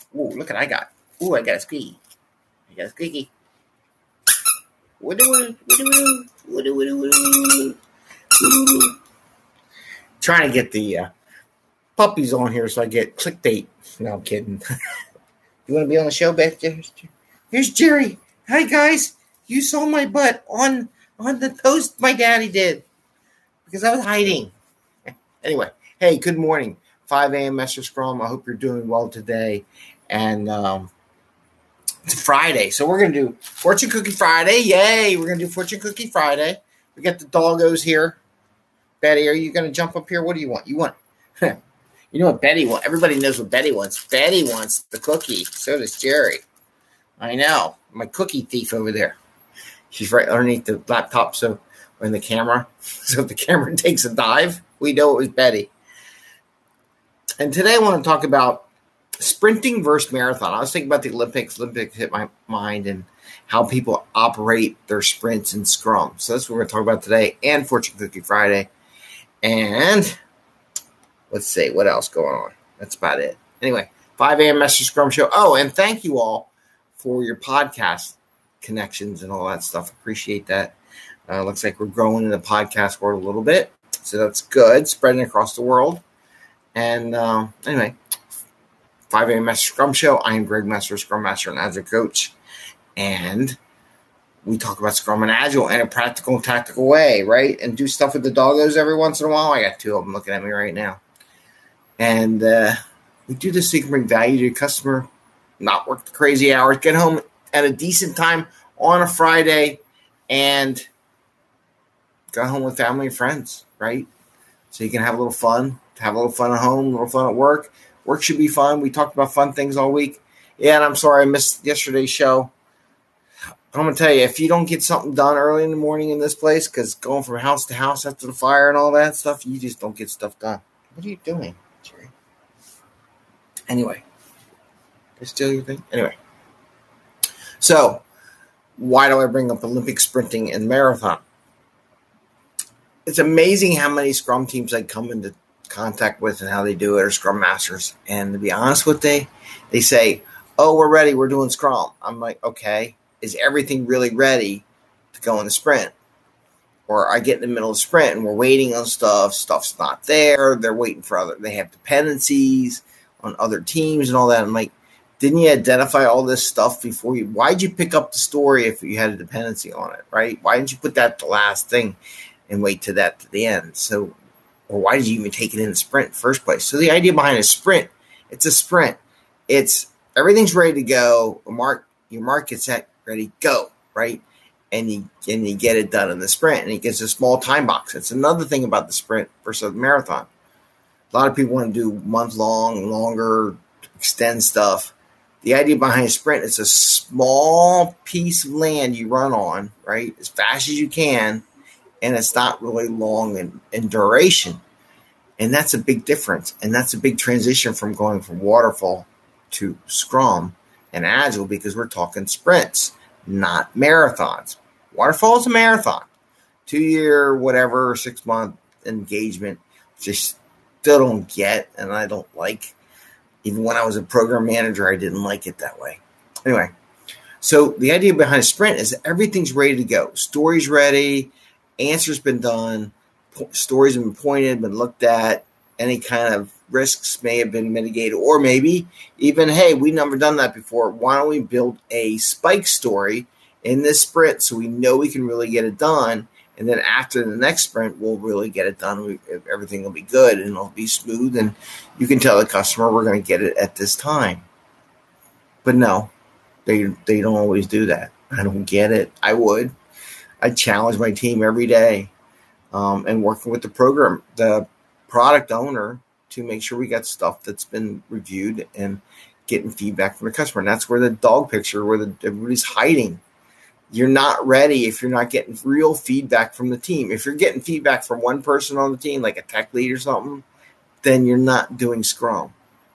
Ooh, look what I got. Ooh, I got a squeaky. I got a squeaky. Trying to get the puppies on here so I get clickbait. No, I'm kidding. You want to be on the show, Beth? Here's Jerry. Hi, guys. You saw my butt on the post my daddy did because I was hiding. Anyway, hey, good morning. 5 a.m. Master Scrum. I hope you're doing well today. And it's Friday, so we're going to do Fortune Cookie Friday. Yay, we're going to do Fortune Cookie Friday. We got the doggos here. Betty, are you going to jump up here? What do you want? You want, you know what Betty wants? Everybody knows what Betty wants. Betty wants the cookie. So does Jerry. I know. My cookie thief over there. She's right underneath the laptop, so in the camera. So if the camera takes a dive, we know it was Betty. And today I want to talk about sprinting versus marathon. I was thinking about the Olympics. Olympics hit my mind and how people operate their sprints and scrum. So that's what we're going to talk about today and Fortune Cookie Friday. And let's see what else going on. That's about it. Anyway, 5 a.m. Master Scrum Show. Oh, and thank you all for your podcast connections and all that stuff. Appreciate that. Looks like we're growing in the podcast world a little bit. So that's good. Spreading across the world. And anyway, 5 a.m. Master Scrum Show. I am Greg Master, Scrum Master and Agile Coach. And we talk about Scrum and Agile in a practical and tactical way, right? And do stuff with the doggos every once in a while. I got two of them looking at me right now. And we do this so you can bring value to your customer, not work the crazy hours, get home at a decent time on a Friday, and go home with family and friends, right? So you can have a little fun, have a little fun at home, a little fun at work. Work should be fun. We talked about fun things all week. Yeah, and I'm sorry I missed yesterday's show. I'm going to tell you, if you don't get something done early in the morning in this place, because going from house to house after the fire and all that stuff, you just don't get stuff done. What are you doing, Jerry? Anyway. Did I steal your thing? Anyway. So, why do I bring up Olympic sprinting and marathon? It's amazing how many scrum teams I come into contact with and how they do it, or scrum masters. And to be honest with they say, oh, we're ready, we're doing scrum. I'm like, okay, is everything really ready to go in the sprint? Or I get in the middle of the sprint and we're waiting on stuff's not there, they're waiting for they have dependencies on other teams and all that. I'm like, didn't you identify all this stuff before why'd you pick up the story if you had a dependency on it, right? Why didn't you put that the last thing and wait to the end? So, or why did you even take it in the sprint in the first place? So the idea behind a sprint, it's a sprint. It's everything's ready to go. Your mark gets set, ready, go, right? And you get it done in the sprint, and it gets a small time box. It's another thing about the sprint versus the marathon. A lot of people want to do month-long, longer, extend stuff. The idea behind a sprint is a small piece of land you run on, right, as fast as you can, and it's not really long in duration. And that's a big difference. And that's a big transition from going from waterfall to Scrum and Agile, because we're talking sprints, not marathons. Waterfall is a marathon. 2-year, whatever, 6-month engagement, just still don't get, and I don't like. Even when I was a program manager, I didn't like it that way. Anyway, so the idea behind a sprint is that everything's ready to go. Story's ready. Answer's been done. Stories have been pointed, been looked at. Any kind of risks may have been mitigated. Or maybe even, hey, we've never done that before. Why don't we build a spike story in this sprint so we know we can really get it done? And then after the next sprint, we'll really get it done. Everything will be good and it'll be smooth. And you can tell the customer we're going to get it at this time. But no, they don't always do that. I don't get it. I would. I challenge my team every day and working with the product owner to make sure we got stuff that's been reviewed and getting feedback from the customer. And that's where the dog picture, where everybody's hiding. You're not ready if you're not getting real feedback from the team. If you're getting feedback from one person on the team, like a tech lead or something, then you're not doing Scrum.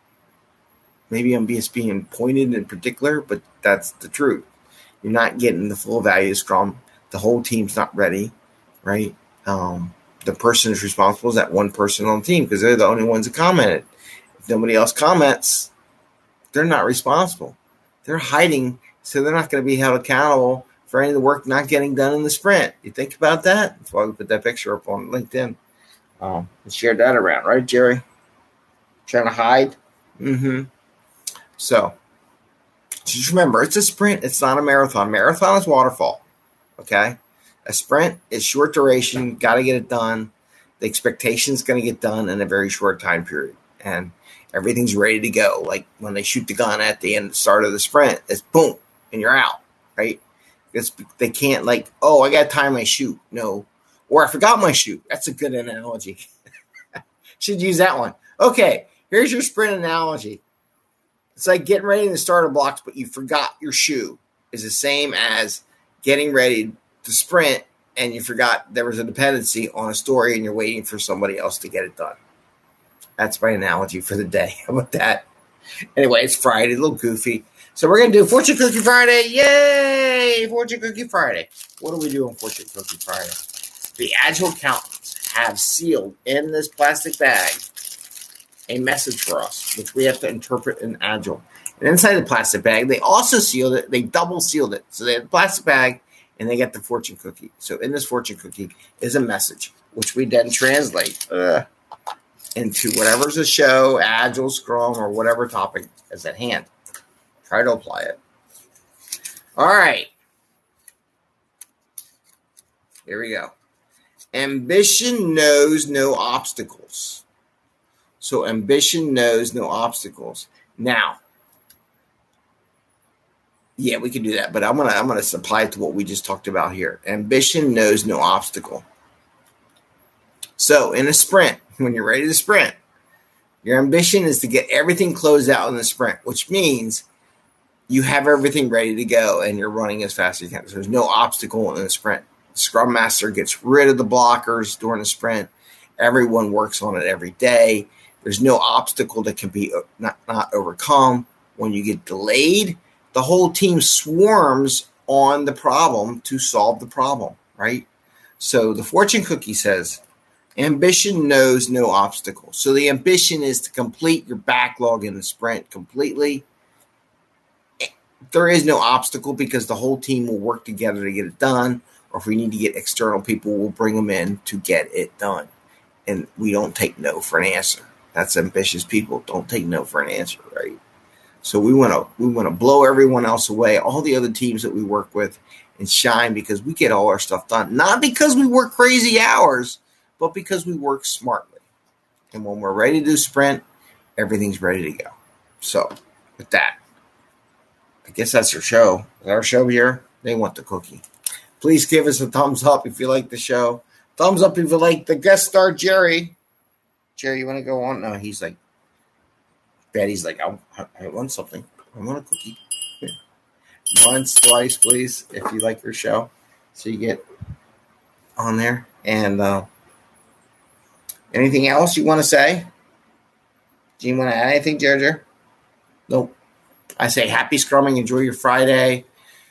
Maybe I'm just being pointed in particular, but that's the truth. You're not getting the full value of Scrum. The whole team's not ready, right? The person is responsible is that one person on the team because they're the only ones that commented. If nobody else comments, they're not responsible. They're hiding, so they're not going to be held accountable for any of the work not getting done in the sprint. You think about that? That's why we put that picture up on LinkedIn and shared that around, right, Jerry? Trying to hide? Mm-hmm. So just remember, it's a sprint. It's not a marathon. Marathon is waterfall, okay? A sprint is short duration. Got to get it done. The expectation is going to get done in a very short time period. And everything's ready to go. Like when they shoot the gun at the end, start of the sprint, it's boom, and you're out, right? They can't I got to time my shoot. No. Or I forgot my shoot. That's a good analogy. Should use that one. Okay, here's your sprint analogy. It's like getting ready in the starter blocks, but you forgot your shoe is the same as getting ready to sprint and you forgot there was a dependency on a story and you're waiting for somebody else to get it done. That's my analogy for the day. How about that? Anyway, it's Friday, a little goofy. So we're going to do Fortune Cookie Friday. Yay! Fortune Cookie Friday. What do we do on Fortune Cookie Friday? The Agile accountants have sealed in this plastic bag a message for us, which we have to interpret in Agile. And inside the plastic bag, they also sealed it. They double sealed it. So they had the plastic bag, and they get the fortune cookie. So in this fortune cookie is a message, which we then translate into whatever's a show, Agile, Scrum, or whatever topic is at hand. Try to apply it. All right. Here we go. Ambition knows no obstacles. So ambition knows no obstacles. Now, yeah, we can do that, but I'm gonna apply it to what we just talked about here. Ambition knows no obstacle. So in a sprint, when you're ready to sprint, your ambition is to get everything closed out in the sprint, which means you have everything ready to go and you're running as fast as you can. So there's no obstacle in the sprint. The Scrum Master gets rid of the blockers during the sprint. Everyone works on it every day. There's no obstacle that can be not overcome. When you get delayed, the whole team swarms on the problem to solve the problem, right? So the fortune cookie says, ambition knows no obstacle. So the ambition is to complete your backlog in the sprint completely. There is no obstacle because the whole team will work together to get it done. Or if we need to get external people, we'll bring them in to get it done. And we don't take no for an answer. That's ambitious people. Don't take no for an answer, right? So we want to blow everyone else away, all the other teams that we work with, and shine because we get all our stuff done. Not because we work crazy hours, but because we work smartly. And when we're ready to do sprint, everything's ready to go. So with that, I guess that's our show. Our show here, they want the cookie. Please give us a thumbs up if you like the show. Thumbs up if you like the guest star, Jerry. Jerry, you want to go on? No, he's like, Betty's like, I want something. I want a cookie. Here. Once, twice, please, if you like your show. So you get on there. And anything else you want to say? Do you want to add anything, Jerry? Nope. I say happy scrumming. Enjoy your Friday.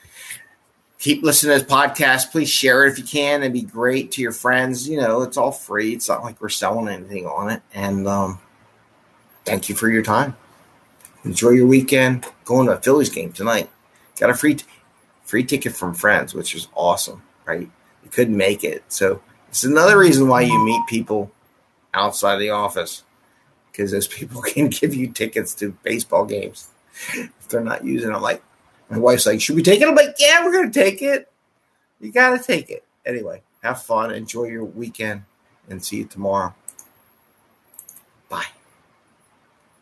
Keep listening to this podcast. Please share it if you can. It'd be great to your friends. You know, it's all free. It's not like we're selling anything on it. And thank you for your time. Enjoy your weekend. Going to a Phillies game tonight. Got a free ticket from friends, which is awesome, right? You couldn't make it. So it's another reason why you meet people outside the office, because those people can give you tickets to baseball games if they're not using them. Like, my wife's like, should we take it? I'm like, yeah, we're going to take it. You got to take it. Anyway, have fun. Enjoy your weekend and see you tomorrow.